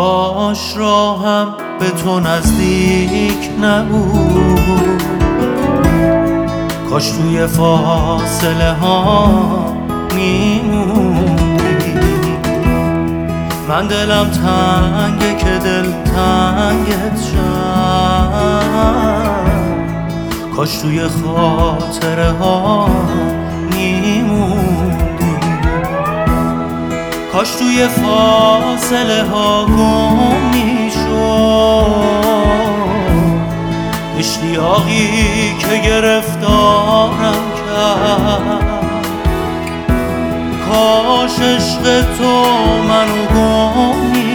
کاش راهم به تو نزدیک نبود، کاش توی فاصله ها میموندی. من دلم تنگه که دل تنگت شد، کاش توی خاطره ها میموندی، کاش توی فاصله ها گم میشد. اشتیاقی که گرفتارم کرد، کاش عشق تو منو گم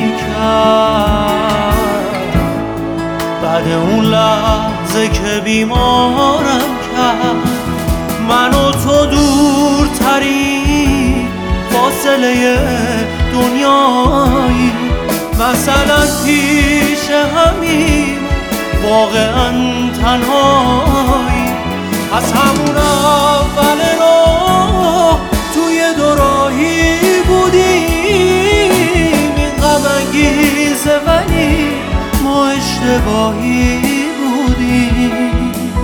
میکرد. بعد اون لحظه که بیمارم کرد، من و تو دورترین فاصله دنیایی. مثلا پیش همین واقعا تنهایی، از همون اول راه توی دوراهی بودیم. این غم انگیزه ولی ما اشتباهی بودیم.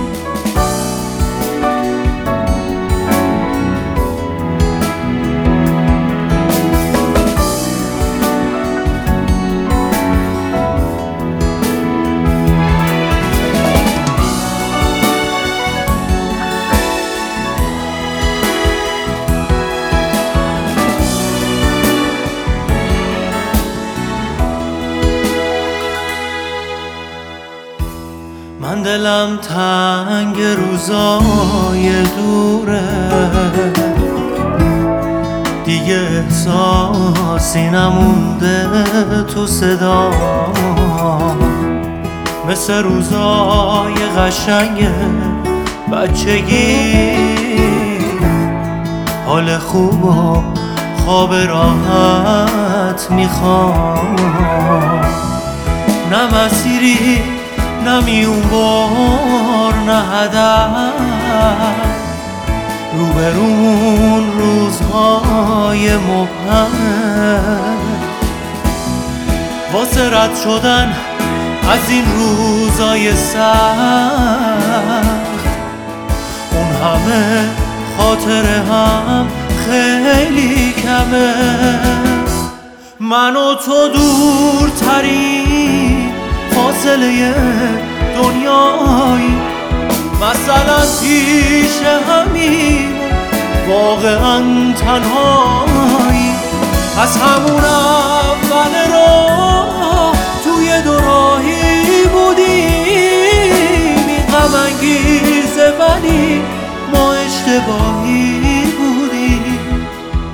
من دلم تنگ روزای دوره، دیگه احساسی نمونده تو صدا، مثل روزای قشنگ بچگی. حال خوب و خواب راحت میخوام، نه مسیری نه میونبار نه هدف، روبرون روزهای مبهم. واسه رد شدن از این روزای سخت، اون همه خاطره هم خیلی کمه. من و تو دورترین فاصله دنیایی، مثلا پیش همین واقعا تنهایی. از همون اول راه توی دوراهی بودیم. این غم انگیزه ولی ما اشتباهی بودیم،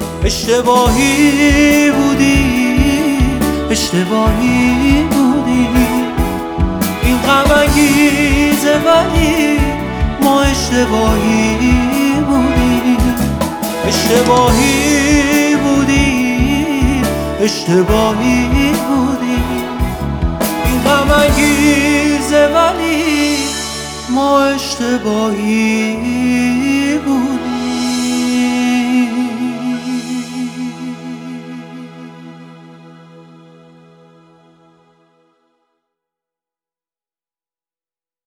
اشتباهی بودیم، اشتباهی بودیم. این غم انگیزه ولی ما اشتباهی بودیم، اشتباهی بودیم، اشتباهی بودیم. این غم انگیزه ولی ما اشتباهی بودیم.